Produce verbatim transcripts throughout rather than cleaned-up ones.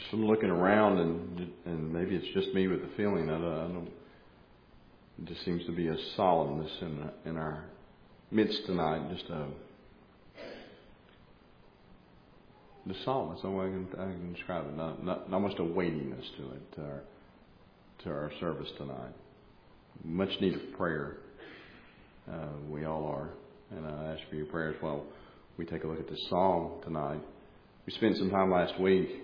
I'm looking around, and and maybe it's just me with the feeling. I don't, I don't it just seems to be a solemnness in in our midst tonight. Just a the solemnness. The way I can, I can describe it. Not, not almost a weightiness to it to our to our service tonight. Much need of prayer. Uh, we all are, and I ask for your prayers while we take a look at this psalm tonight. We spent some time last week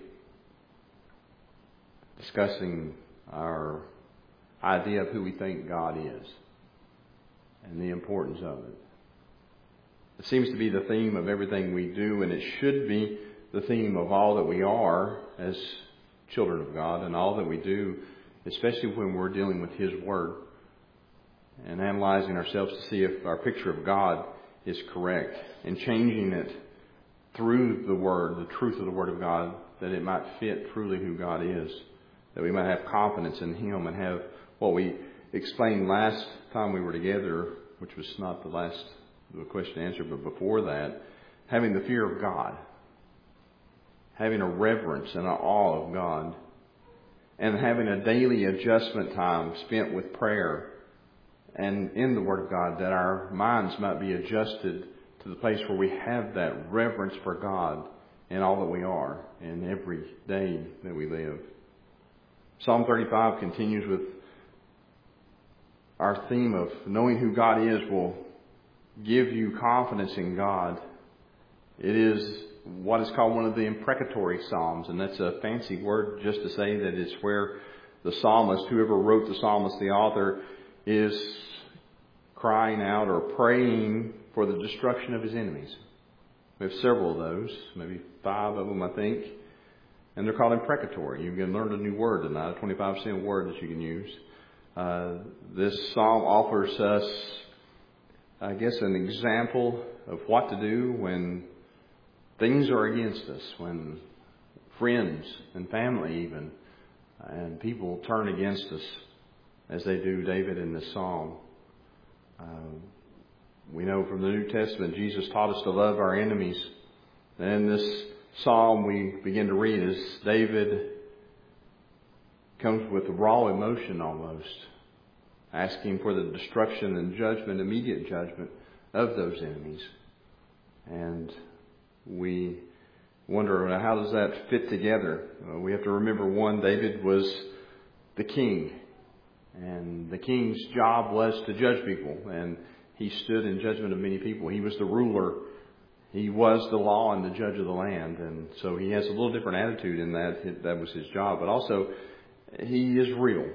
discussing our idea of who we think God is and the importance of it. It seems to be the theme of everything we do, and it should be the theme of all that we are as children of God and all that we do, especially when we're dealing with His Word and analyzing ourselves to see if our picture of God is correct and changing it through the Word, the truth of the Word of God, that it might fit truly who God is, that we might have confidence in Him and have what we explained last time we were together, which was not the last the question and answer, but before that, having the fear of God, having a reverence and an awe of God, and having a daily adjustment time spent with prayer and in the Word of God, that our minds might be adjusted to the place where we have that reverence for God in all that we are and every day that we live. Psalm thirty-five continues with our theme of knowing who God is will give you confidence in God. It is what is called one of the imprecatory psalms, and that's a fancy word just to say that it's where the psalmist, whoever wrote the psalmist, the author, is crying out or praying for the destruction of his enemies. We have several of those, maybe five of them, I think. And they're called imprecatory. You can learn a new word tonight, a twenty-five cent word that you can use. Uh, this psalm offers us, I guess, an example of what to do when things are against us, when friends and family even, and people turn against us, as they do David in this psalm. Uh, we know from the New Testament, Jesus taught us to love our enemies. And this psalm we begin to read as David comes with raw emotion almost, asking for the destruction and judgment, immediate judgment of those enemies. And we wonder, how does that fit together? Uh, we have to remember, one, David was the king. And the king's job was to judge people. And he stood in judgment of many people. He was the ruler. He was the law and the judge of the land. And so he has a little different attitude in that. That was his job. But also, he is real.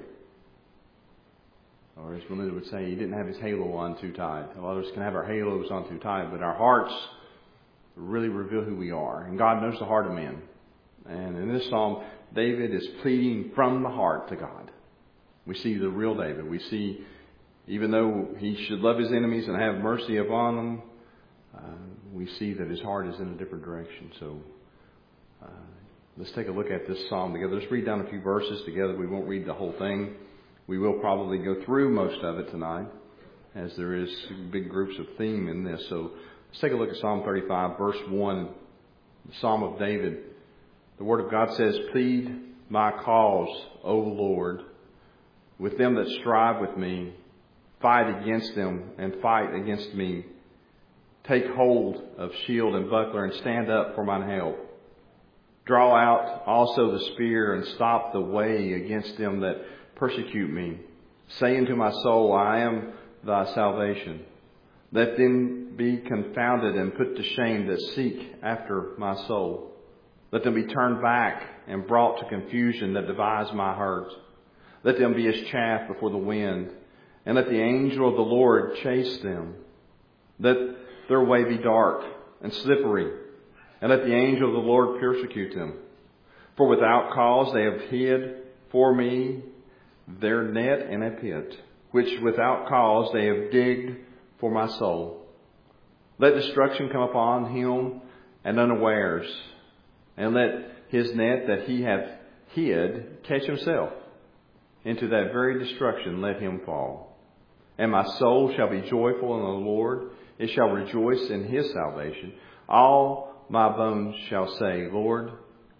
Or as Melinda would say, he didn't have his halo on too tight. A lot of us can have our halos on too tight, but our hearts really reveal who we are. And God knows the heart of men. And in this psalm, David is pleading from the heart to God. We see the real David. We see, even though he should love his enemies and have mercy upon them, uh, we see that his heart is in a different direction. So uh, let's take a look at this psalm together. Let's read down a few verses together. We won't read the whole thing. We will probably go through most of it tonight, as there is big groups of theme in this. So let's take a look at Psalm thirty-five, verse one, the Psalm of David. The Word of God says, "Plead my cause, O Lord, with them that strive with me. Fight against them and fight against me. Take hold of shield and buckler and stand up for mine help. Draw out also the spear and stop the way against them that persecute me. Say unto my soul, I am thy salvation. Let them be confounded and put to shame that seek after my soul. Let them be turned back and brought to confusion that devise my hurt. Let them be as chaff before the wind, and let the angel of the Lord chase them. Let their way be dark and slippery, and let the angel of the Lord persecute them. For without cause they have hid for me their net in a pit, which without cause they have digged for my soul. Let destruction come upon him and unawares, and let his net that he hath hid catch himself. Into that very destruction let him fall. And my soul shall be joyful in the Lord. It shall rejoice in his salvation. All my bones shall say, Lord,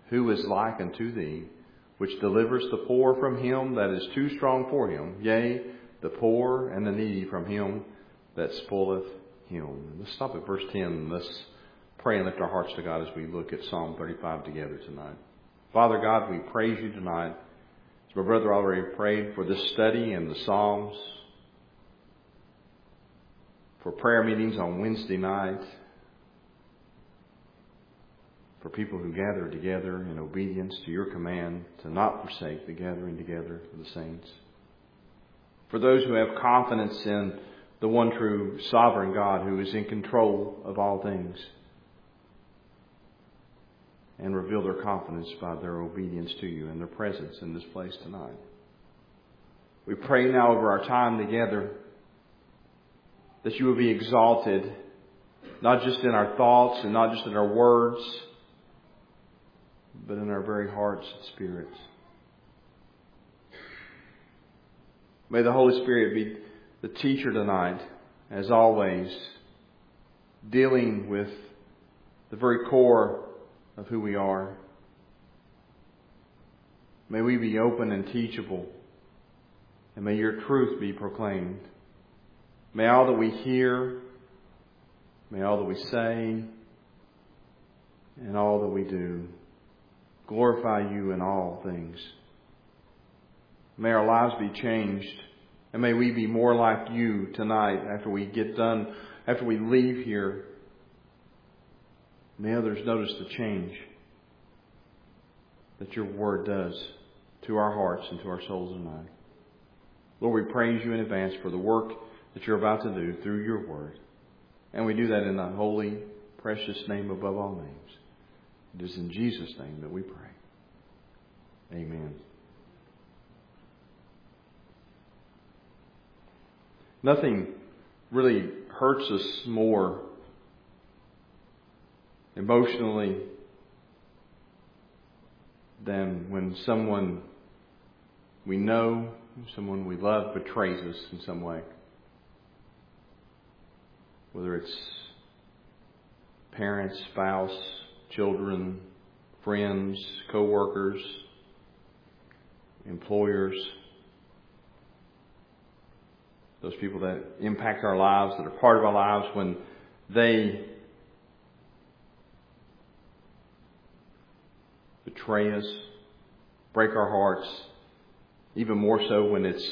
who is like unto thee, which delivers the poor from him that is too strong for him, yea, the poor and the needy from him that spoileth him. Let's stop at verse ten and let's pray and lift our hearts to God as we look at Psalm thirty-five together tonight. Father God, we praise you tonight. As my brother already prayed for this study and the Psalms, for prayer meetings on Wednesday night, for people who gather together in obedience to your command to not forsake the gathering together of the saints. For those who have confidence in the one true sovereign God who is in control of all things, and reveal their confidence by their obedience to you and their presence in this place tonight. We pray now over our time together that you will be exalted, not just in our thoughts and not just in our words, but in our very hearts and spirits. May the Holy Spirit be the teacher tonight, as always, dealing with the very core of who we are. May we be open and teachable, and may your truth be proclaimed. May all that we hear, may all that we say, and all that we do glorify you in all things. May our lives be changed, and may we be more like you tonight after we get done, after we leave here. May others notice the change that your word does to our hearts and to our souls tonight. Lord, we praise you in advance for the work that you're about to do through your word. And we do that in the holy, precious name above all names. It is in Jesus' name that we pray. Amen. Nothing really hurts us more emotionally than when someone we know, someone we love betrays us in some way. Whether it's parents, spouse, children, friends, co-workers, employers, those people that impact our lives, that are part of our lives, when they betray us, break our hearts, even more so when it's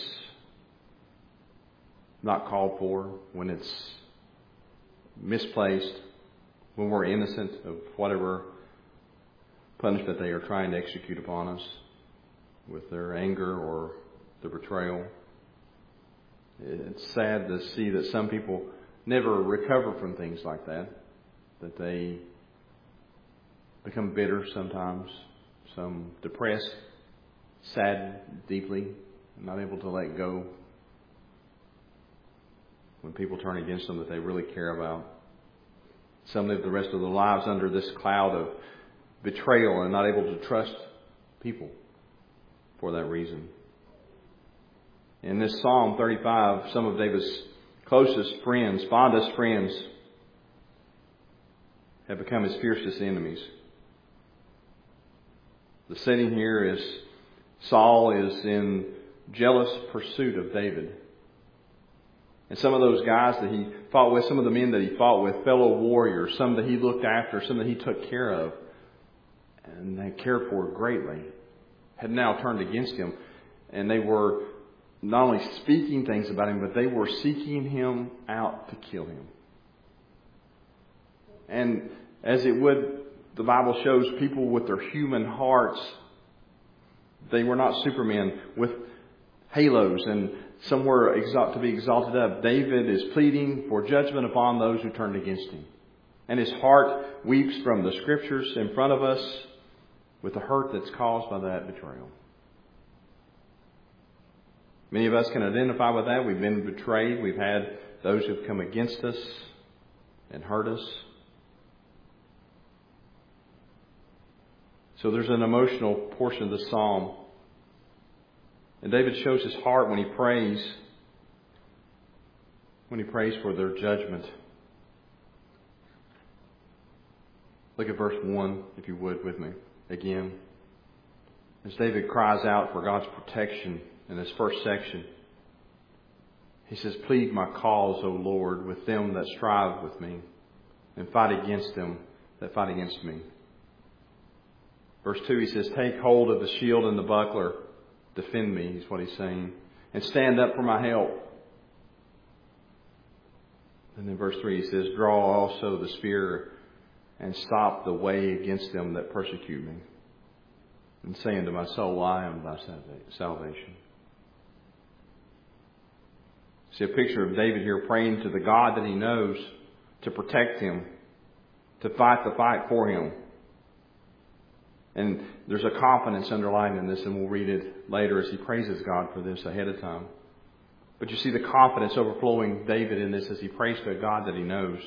not called for, when it's misplaced, when we're innocent of whatever punishment they are trying to execute upon us with their anger or their betrayal. It's sad to see that some people never recover from things like that, that they become bitter sometimes, some depressed, sad deeply, not able to let go when people turn against them that they really care about. Some live the rest of their lives under this cloud of betrayal and not able to trust people for that reason. In this Psalm thirty-five, some of David's closest friends, fondest friends, have become his fiercest enemies. The setting here is Saul is in jealous pursuit of David. And some of those guys that he fought with, some of the men that he fought with, fellow warriors, some that he looked after, some that he took care of, and they cared for greatly, had now turned against him. And they were not only speaking things about him, but they were seeking him out to kill him. And as it would, the Bible shows, people with their human hearts, they were not supermen with halos and somewhere to be exalted up. David is pleading for judgment upon those who turned against him. And his heart weeps from the scriptures in front of us with the hurt that's caused by that betrayal. Many of us can identify with that. We've been betrayed. We've had those who've come against us and hurt us. So there's an emotional portion of the psalm. And David shows his heart when he prays, when he prays for their judgment. Look at verse one, if you would, with me. again. As David cries out for God's protection in this first section, he says, plead my cause, O Lord, with them that strive with me, and fight against them that fight against me. Verse two, he says, take hold of the shield and the buckler, defend me, is what he's saying, and stand up for my help. And then verse three, he says, draw also the spear and stop the way against them that persecute me, and say unto my soul, I am thy salvation. See a picture of David here praying to the God that he knows to protect him, to fight the fight for him. And there's a confidence underlying in this, and we'll read it later as he praises God for this ahead of time. But you see the confidence overflowing David in this as he prays to a God that he knows.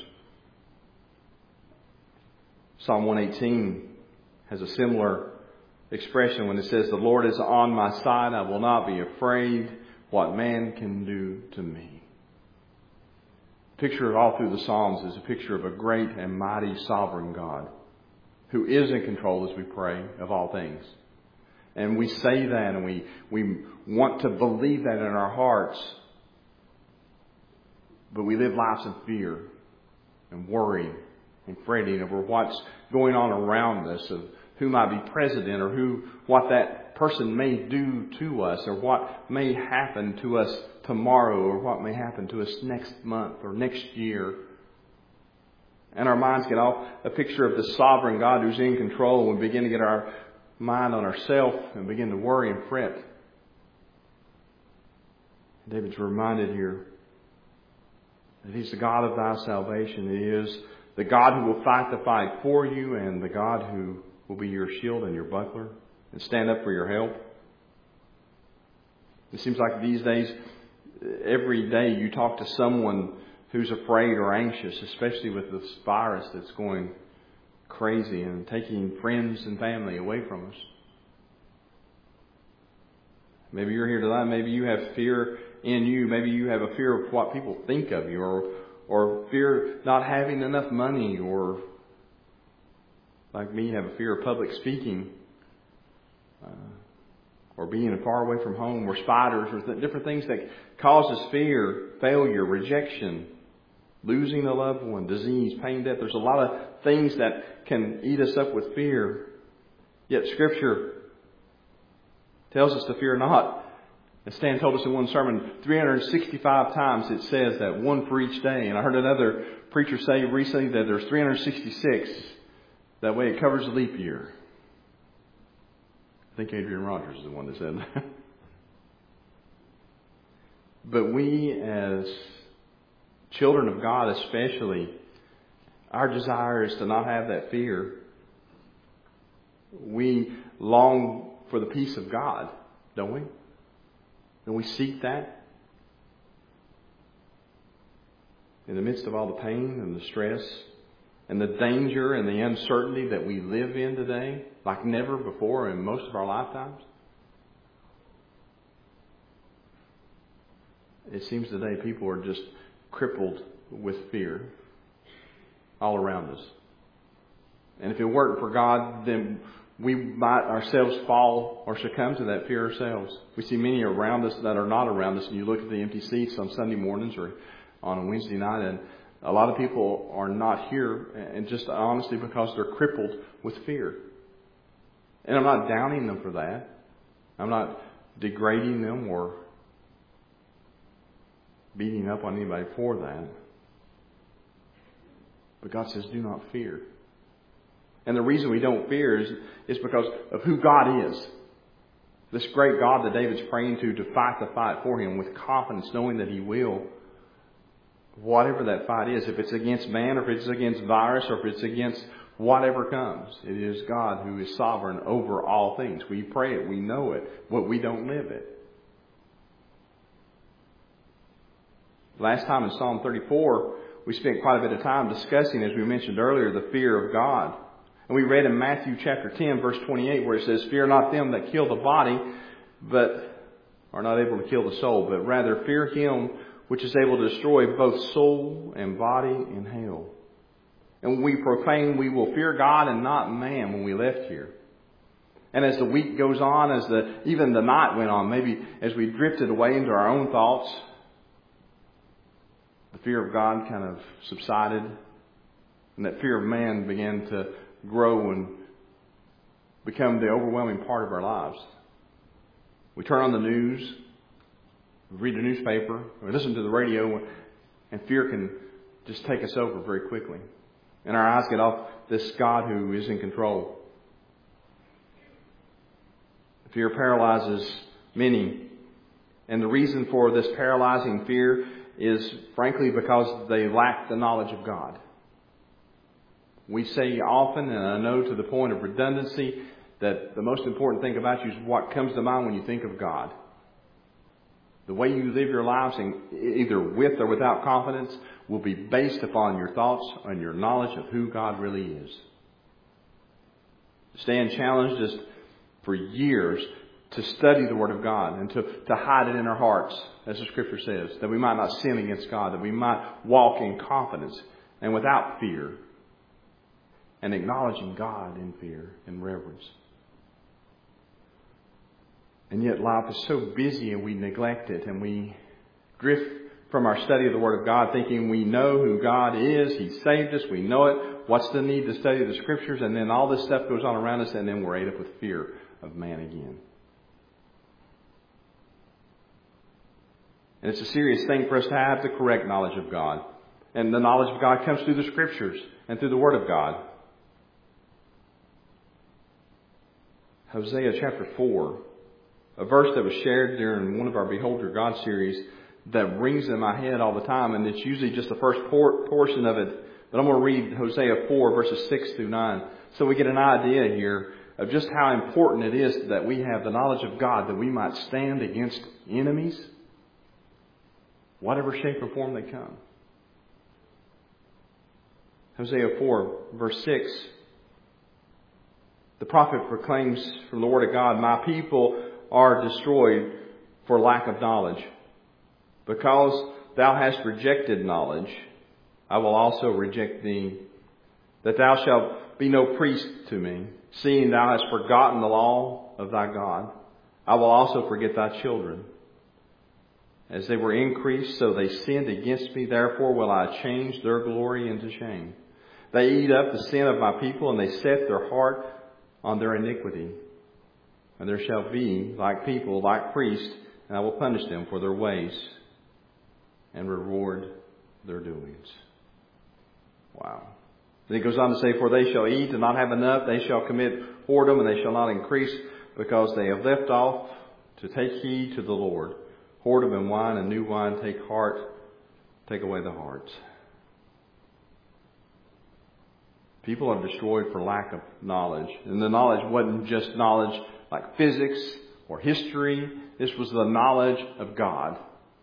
Psalm one eighteen has a similar expression when it says, the Lord is on my side, I will not be afraid what man can do to me. Picture all through the Psalms is a picture of a great and mighty sovereign God who is in control, as we pray, of all things. And we say that, and we, we want to believe that in our hearts, but we live lives in fear and worry and fretting over what's going on around us, of who might be president, or who, what that person may do to us, or what may happen to us tomorrow, or what may happen to us next month or next year. And our minds get off a picture of the sovereign God who's in control, and we begin to get our mind on ourselves and begin to worry and fret. David's reminded here that He's the God of thy salvation. He is the God who will fight the fight for you, and the God who will be your shield and your buckler and stand up for your help. It seems like these days, every day you talk to someone who's afraid or anxious, especially with this virus that's going crazy and taking friends and family away from us. Maybe you're here tonight. Maybe you have fear in you. Maybe you have a fear of what people think of you, or or fear not having enough money, or like me, have a fear of public speaking, uh, or being far away from home, or spiders, or th- different things that causes fear, failure, rejection, losing a loved one, disease, pain, death. There's a lot of things that can eat us up with fear. Yet Scripture tells us to fear not. As Stan told us in one sermon, three hundred sixty-five times it says that, one for each day. And I heard another preacher say recently that there's three hundred sixty-six. That way it covers the leap year. I think Adrian Rogers is the one that said that. But we as children of God especially, our desire is to not have that fear. We long for the peace of God, don't we? Don't we seek that? In the midst of all the pain and the stress and the danger and the uncertainty that we live in today, like never before in most of our lifetimes. It seems today people are just crippled with fear all around us. And if it weren't for God, then we might ourselves fall or succumb to that fear ourselves. We see many around us that are not around us. And you look at the empty seats on Sunday mornings or on a Wednesday night, and a lot of people are not here, and just honestly because they're crippled with fear. And I'm not downing them for that. I'm not degrading them or beating up on anybody for that. But God says, do not fear. And the reason we don't fear is, is because of who God is. This great God that David's praying to, to fight the fight for him with confidence, knowing that He will. Whatever that fight is, if it's against man, or if it's against virus, or if it's against whatever comes, it is God who is sovereign over all things. We pray it, we know it, but we don't live it. Last time in Psalm thirty-four, we spent quite a bit of time discussing, as we mentioned earlier, the fear of God. And we read in Matthew chapter ten, verse twenty-eight, where it says, fear not them that kill the body, but are not able to kill the soul, but rather fear Him which is able to destroy both soul and body in hell. And we proclaim we will fear God and not man when we left here. And as the week goes on, as the even the night went on, maybe as we drifted away into our own thoughts, the fear of God kind of subsided. And that fear of man began to grow and become the overwhelming part of our lives. We turn on the news, we read the newspaper, we listen to the radio, and fear can just take us over very quickly. And our eyes get off this God who is in control. Fear paralyzes many. And the reason for this paralyzing fear is, frankly, because they lack the knowledge of God. We say often, and I know to the point of redundancy, that the most important thing about you is what comes to mind when you think of God. The way you live your lives, either with or without confidence, will be based upon your thoughts and your knowledge of who God really is. Stan challenged us for years to study the Word of God and to, to hide it in our hearts, as the Scripture says, that we might not sin against God, that we might walk in confidence and without fear, and acknowledging God in fear and reverence. And yet life is so busy and we neglect it, and we drift from our study of the Word of God thinking we know who God is. He saved us. We know it. What's the need to study the Scriptures? And then all this stuff goes on around us, and then we're ate up with fear of man again. And it's a serious thing for us to have the correct knowledge of God. And the knowledge of God comes through the Scriptures and through the Word of God. Hosea chapter four, a verse that was shared during one of our Behold Your God series that rings in my head all the time, and it's usually just the first por- portion of it. But I'm going to read Hosea four, verses six through nine, so we get an idea here of just how important it is that we have the knowledge of God, that we might stand against enemies, whatever shape or form they come. Hosea four, verse six. The prophet proclaims from the Word of God, "My people are destroyed for lack of knowledge. Because thou hast rejected knowledge, I will also reject thee, that thou shalt be no priest to me. Seeing thou hast forgotten the law of thy God, I will also forget thy children. As they were increased, so they sinned against me. Therefore will I change their glory into shame. They eat up the sin of my people, and they set their heart on their iniquity. And there shall be, like people, like priests, and I will punish them for their ways and reward their doings." Wow. Then he goes on to say, "For they shall eat and not have enough. They shall commit whoredom, and they shall not increase, because they have left off to take heed to the Lord. Whoredom and wine and new wine take heart, take away the hearts." People are destroyed for lack of knowledge. And the knowledge wasn't just knowledge like physics or history. This was the knowledge of God.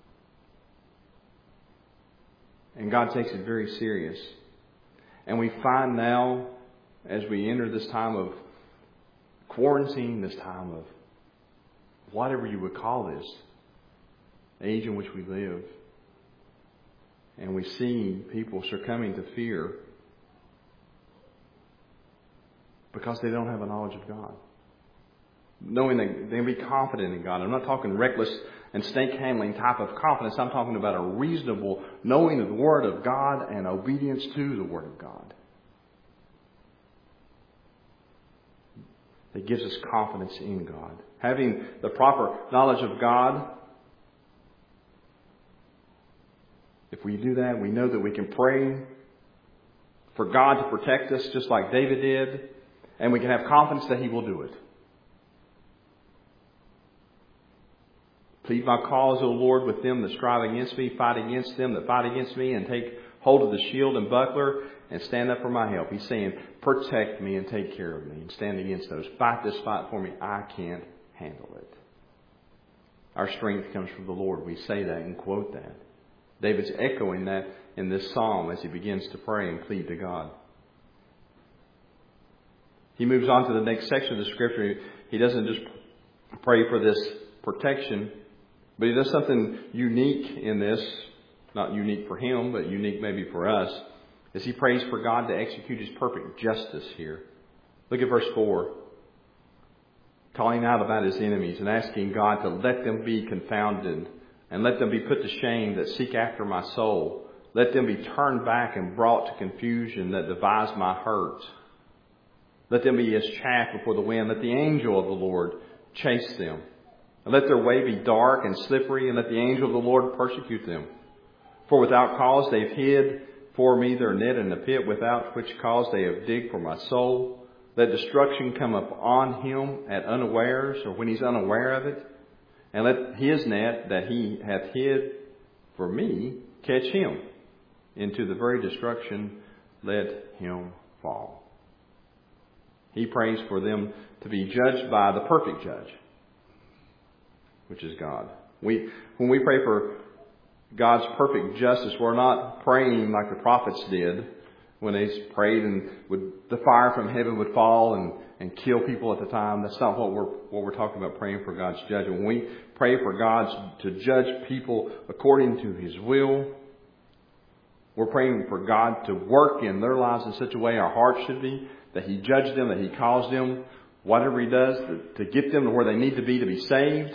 And God takes it very serious. And we find now, as we enter this time of quarantine, this time of whatever you would call this, age in which we live, and we see people succumbing to fear because they don't have a knowledge of God. Knowing that they can be confident in God. I'm not talking reckless and snake handling type of confidence. I'm talking about a reasonable knowing of the Word of God and obedience to the Word of God. That gives us confidence in God. Having the proper knowledge of God, if we do that, we know that we can pray for God to protect us just like David did, and we can have confidence that He will do it. "Plead my cause, O Lord, with them that strive against me. Fight against them that fight against me, and take hold of the shield and buckler, and stand up for my help." He's saying, protect me and take care of me, and stand against those. Fight this fight for me. I can't handle it. Our strength comes from the Lord. We say that and quote that. David's echoing that in this psalm as he begins to pray and plead to God. He moves on to the next section of the Scripture. He doesn't just pray for this protection, but he does something unique in this. Not unique for him, but unique maybe for us, as he prays for God to execute His perfect justice here. Look at verse four. calling out about his enemies and asking God to let them be confounded and let them be put to shame that seek after my soul. Let them be turned back and brought to confusion that devise my hurt. Let them be as chaff before the wind. Let the angel of the Lord chase them. And let their way be dark and slippery, and let the angel of the Lord persecute them. For without cause they've hid for me their net in the pit, without which cause they have digged for my soul. Let destruction come upon him at unawares, or when he's unaware of it. And let his net that he hath hid for me catch him. Into the very destruction let him fall. He prays for them to be judged by the perfect judge, which is God. We, when we pray for God's perfect justice, we're not praying like the prophets did when they prayed and would, the fire from heaven would fall and, and kill people at the time. That's not what we're what we're talking about praying for God's judgment. When we pray for God to judge people according to His will, we're praying for God to work in their lives in such a way our hearts should be, that He judges them, that He calls them, whatever He does, to, to get them to where they need to be to be saved.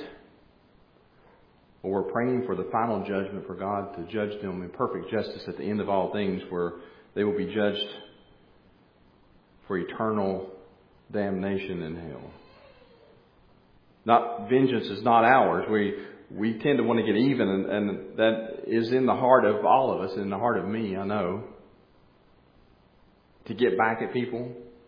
Or we're praying for the final judgment for God to judge them in perfect justice at the end of all things, where they will be judged for eternal damnation in hell. Not vengeance is not ours. We we tend to want to get even, and, and that is in the heart of all of us, in the heart of me, I know. To get back at people.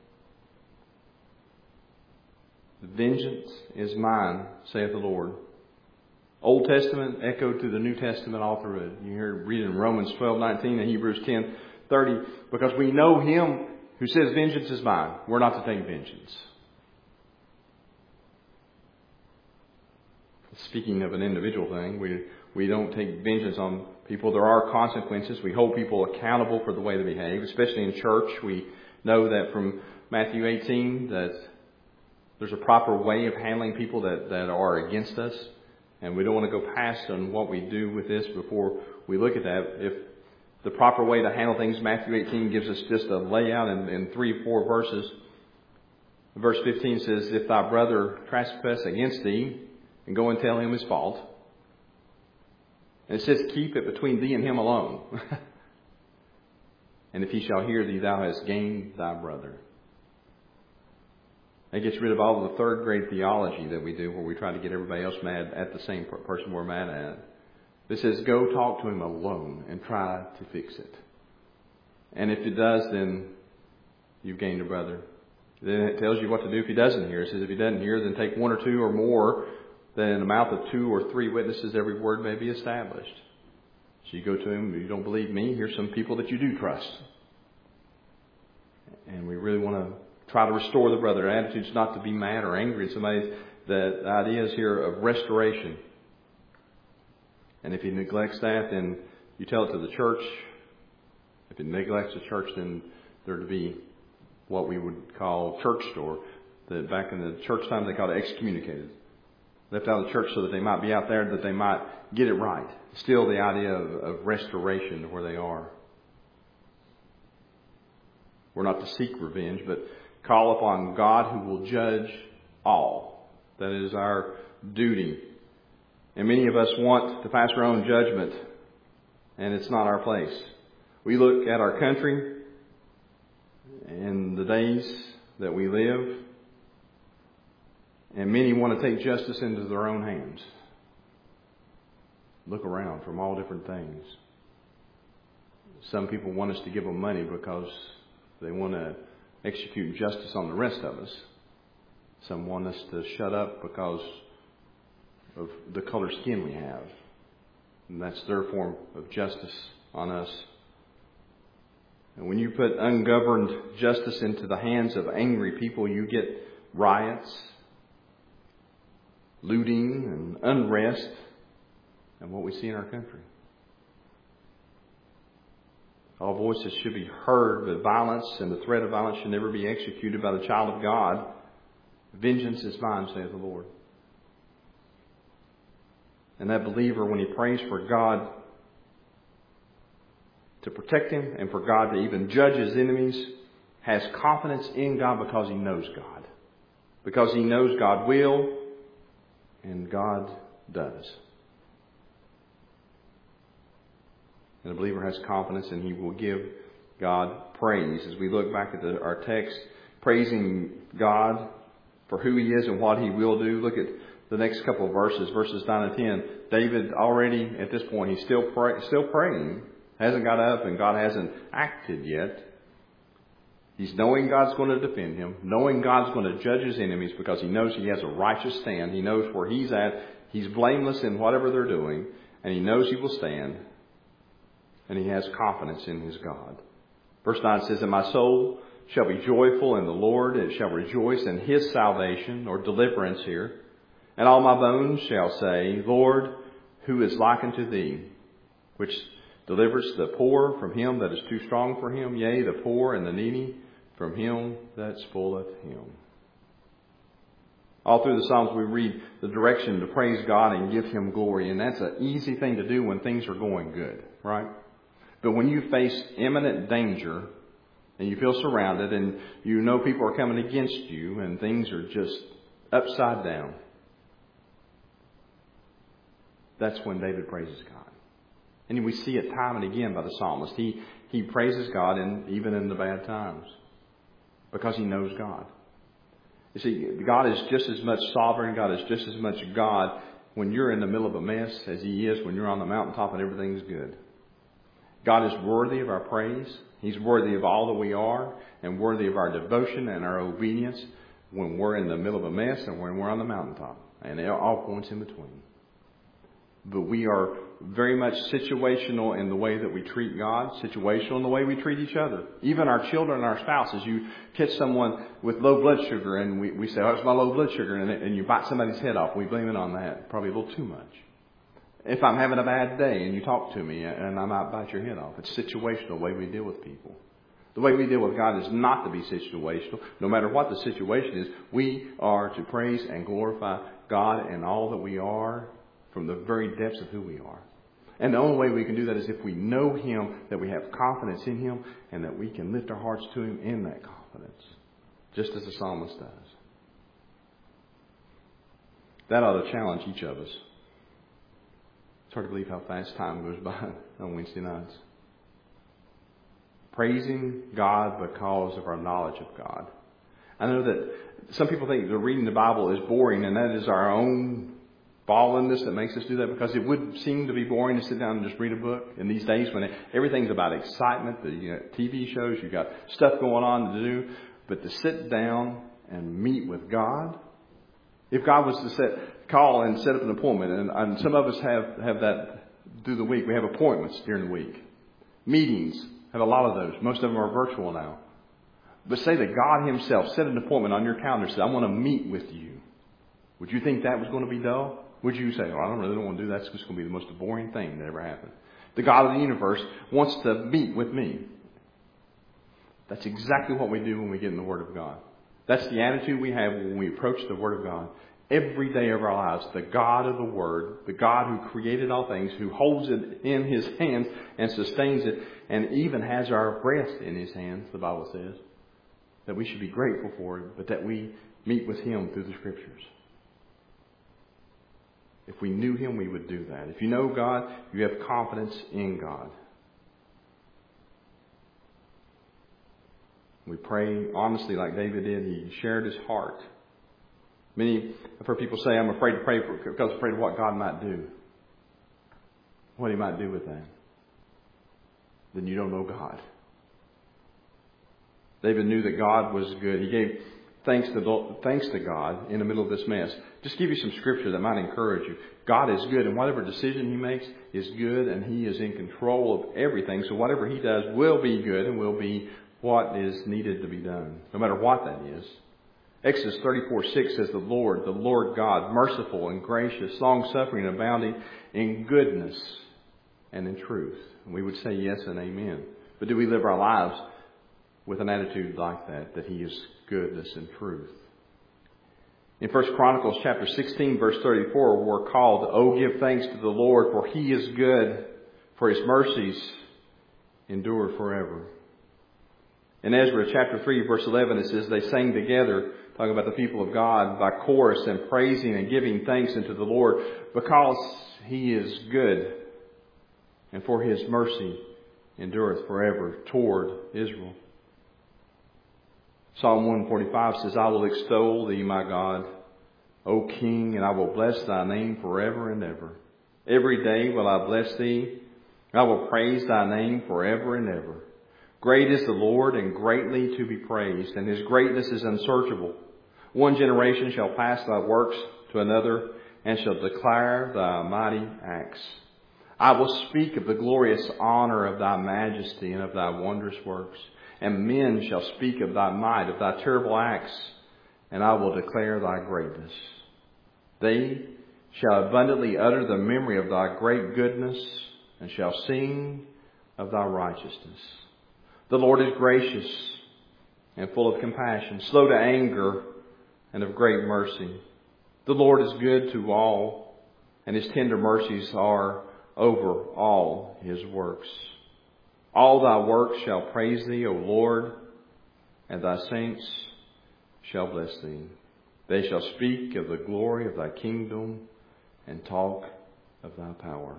Vengeance is mine, saith the Lord. Old Testament echoed through the New Testament all through it. You hear read in Romans twelve nineteen and Hebrews ten thirty, because we know Him who says, vengeance is mine. We're not to take vengeance. Speaking of an individual thing, we we don't take vengeance on people. There are consequences. We hold people accountable for the way they behave, especially in church. We know that from Matthew eighteen that there's a proper way of handling people that, that are against us. And we don't want to go past on what we do with this before we look at that. If the proper way to handle things, Matthew eighteen gives us just a layout in, in three or four verses. Verse fifteen says, if thy brother trespass against thee, and go and tell him his fault. And it says, keep it between thee and him alone. And if he shall hear thee, thou hast gained thy brother. It gets rid of all of the third grade theology that we do, where we try to get everybody else mad at the same person we're mad at. It says, go talk to him alone and try to fix it. And if it does, then you've gained a brother. Then it tells you what to do if he doesn't hear. It says, if he doesn't hear, then take one or two or more, then in the mouth of two or three witnesses every word may be established. So you go to him, you don't believe me, here's some people that you do trust. And we really want to try to restore the brother. Our attitude's not to be mad or angry at somebody. The idea is here of restoration. And if he neglects that, then you tell it to the church. If he neglects the church, then there to be what we would call church store. That back in the church time they called it excommunicated. Left out of the church so that they might be out there, that they might get it right. Still the idea of, of restoration to where they are. We're not to seek revenge, but call upon God who will judge all. That is our duty. And many of us want to pass our own judgment, and it's not our place. We look at our country and the days that we live, and many want to take justice into their own hands. Look around from all different things. Some people want us to give them money because they want to execute justice on the rest of us. Some want us to shut up because of the color skin we have. And that's their form of justice on us. And when you put ungoverned justice into the hands of angry people, you get riots, looting, and unrest, and what we see in our country. All voices should be heard, but violence and the threat of violence should never be executed by the child of God. Vengeance is mine, saith the Lord. And that believer, when he prays for God to protect him and for God to even judge his enemies, has confidence in God because he knows God. because he knows God will, and God does. And the believer has confidence, and he will give God praise. As we look back at the, our text, praising God for who he is and what he will do. Look at the next couple of verses, verses nine and ten. David already, at this point, he's still pray, still praying. Hasn't got up and God hasn't acted yet. He's knowing God's going to defend him, knowing God's going to judge his enemies because he knows he has a righteous stand. He knows where he's at. He's blameless in whatever they're doing, and he knows he will stand, and he has confidence in his God. Verse nine says, "And my soul shall be joyful in the Lord, it shall rejoice in his salvation," or deliverance here. "And all my bones shall say, Lord, who is like unto thee, which delivers the poor from him that is too strong for him, yea, the poor and the needy from him that spoileth him." All through the Psalms we read the direction to praise God and give him glory. And that's an easy thing to do when things are going good, right? But when you face imminent danger and you feel surrounded and you know people are coming against you and things are just upside down, that's when David praises God. And we see it time and again by the psalmist. He he praises God in, even in the bad times because he knows God. You see, God is just as much sovereign. God is just as much God when you're in the middle of a mess as he is when you're on the mountaintop and everything's good. God is worthy of our praise. He's worthy of all that we are and worthy of our devotion and our obedience when we're in the middle of a mess and when we're on the mountaintop and all points in between. But we are very much situational in the way that we treat God, situational in the way we treat each other. Even our children and our spouses. You catch someone with low blood sugar and we, we say, "Oh, it's my low blood sugar," and, and you bite somebody's head off. We blame it on that. Probably a little too much. If I'm having a bad day and you talk to me and I might bite your head off, it's situational the way we deal with people. The way we deal with God is not to be situational. No matter what the situation is, we are to praise and glorify God in all that we are, from the very depths of who we are. And the only way we can do that is if we know him, that we have confidence in him, and that we can lift our hearts to him in that confidence, just as the psalmist does. That ought to challenge each of us. It's hard to believe how fast time goes by on Wednesday nights. Praising God because of our knowledge of God. I know that some people think that reading the Bible is boring, and that is our own fallenness that makes us do that, because it would seem to be boring to sit down and just read a book in these days when everything's about excitement. The you know, T V shows, you've got stuff going on to do, but to sit down and meet with God. If God was to set, call and set up an appointment, and, and some of us have, have that through the week. We have appointments during the week. Meetings, have a lot of those. Most of them are virtual now. But say that God himself set an appointment on your calendar and said, "I want to meet with you." Would you think that was going to be dull? Would you say, "Oh, I don't really want to do that. It's just going to be the most boring thing that ever happened"? The God of the universe wants to meet with me. That's exactly what we do when we get in the Word of God. That's the attitude we have when we approach the Word of God. Every day of our lives, the God of the Word, the God who created all things, who holds it in his hands and sustains it, and even has our breath in his hands, the Bible says, that we should be grateful for it, but that we meet with him through the Scriptures. If we knew him, we would do that. If you know God, you have confidence in God. We pray honestly like David did. He shared his heart. Many, I've heard people say, "I'm afraid to pray for, because I'm afraid of what God might do." What he might do with that. Then you don't know God. David knew that God was good. He gave thanks to, thanks to God in the middle of this mess. Just give you some scripture that might encourage you. God is good, and whatever decision he makes is good, and he is in control of everything. So whatever he does will be good and will be what is needed to be done, no matter what that is. Exodus thirty-four six says, "The Lord, the Lord God, merciful and gracious, long-suffering, abounding in goodness and in truth." And we would say yes and amen. But do we live our lives with an attitude like that, that he is goodness and truth? In First Chronicles chapter sixteen, verse thirty-four, we're called, "Oh, give thanks to the Lord, for he is good, for his mercies endure forever." In Ezra chapter three, verse eleven, it says, they sang together, talking about the people of God, by chorus and praising and giving thanks unto the Lord because He is good and for His mercy endureth forever toward Israel. Psalm one forty-five says, I will extol Thee, my God, O King, and I will bless Thy name forever and ever. Every day will I bless Thee. I will praise Thy name forever and ever. Great is the Lord and greatly to be praised, and His greatness is unsearchable. One generation shall pass Thy works to another, and shall declare Thy mighty acts. I will speak of the glorious honor of Thy majesty and of Thy wondrous works. And men shall speak of Thy might, of Thy terrible acts, and I will declare Thy greatness. They shall abundantly utter the memory of Thy great goodness, and shall sing of Thy righteousness. The Lord is gracious and full of compassion, slow to anger, and of great mercy. The Lord is good to all, and His tender mercies are over all His works. All Thy works shall praise Thee, O Lord, and Thy saints shall bless Thee. They shall speak of the glory of Thy kingdom and talk of Thy power.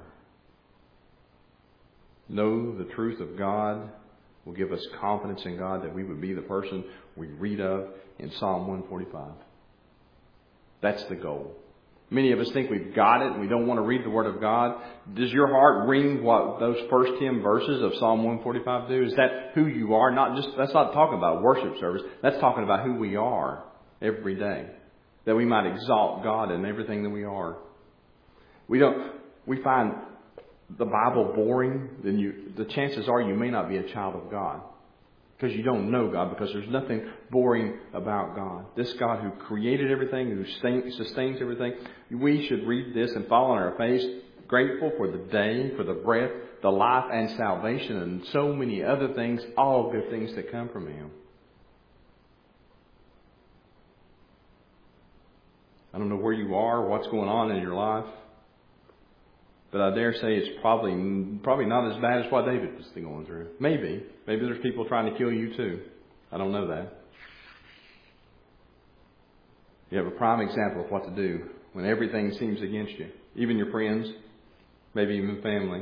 Know the truth of God will give us confidence in God that we would be the person we read of in Psalm one forty-five. That's the goal. Many of us think we've got it and we don't want to read the Word of God. Does your heart ring what those first ten verses of Psalm one forty-five do? Is that who you are? Not just, that's not talking about worship service. That's talking about who we are every day. That we might exalt God in everything that we are. We don't, we find the Bible boring, then you, the chances are you may not be a child of God. Because you don't know God, because there's nothing boring about God. This God who created everything, who sustains everything. We should read this and fall on our face, grateful for the day, for the breath, the life and salvation, and so many other things, all good things that come from Him. I don't know where you are, what's going on in your life. But I dare say it's probably probably not as bad as what David was going through. Maybe. Maybe there's people trying to kill you too. I don't know that. You have a prime example of what to do when everything seems against you. Even your friends, maybe even family.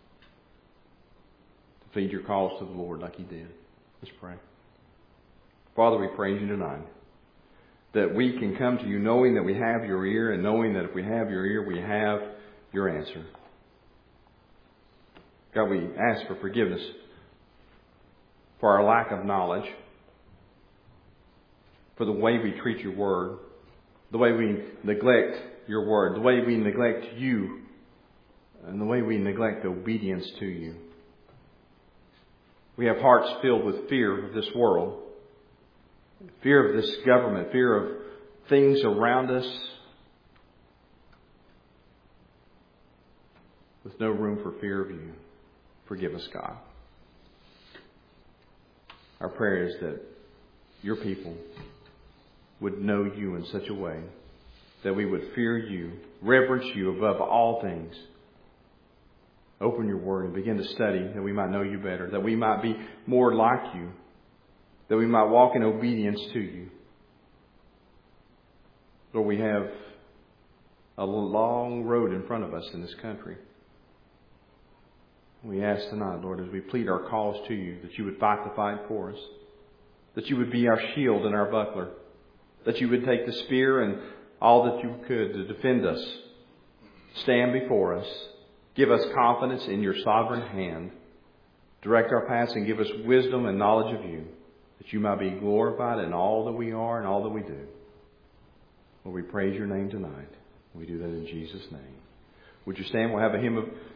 To feed your cause to the Lord like He did. Let's pray. Father, we praise You tonight. That we can come to You knowing that we have Your ear, and knowing that if we have Your ear, we have Your answer. God, we ask for forgiveness for our lack of knowledge, for the way we treat Your Word, the way we neglect Your Word, the way we neglect You, and the way we neglect obedience to You. We have hearts filled with fear of this world, fear of this government, fear of things around us, with no room for fear of You. Forgive us, God. Our prayer is that Your people would know You in such a way that we would fear You, reverence You above all things. Open Your Word and begin to study that we might know You better, that we might be more like You, that we might walk in obedience to You. Lord, we have a long road in front of us in this country. We ask tonight, Lord, as we plead our cause to You, that You would fight the fight for us, that You would be our shield and our buckler, that You would take the spear and all that You could to defend us, stand before us, give us confidence in Your sovereign hand, direct our paths and give us wisdom and knowledge of You, that You might be glorified in all that we are and all that we do. Lord, we praise Your name tonight. We do that in Jesus' name. Would you stand? We'll have a hymn of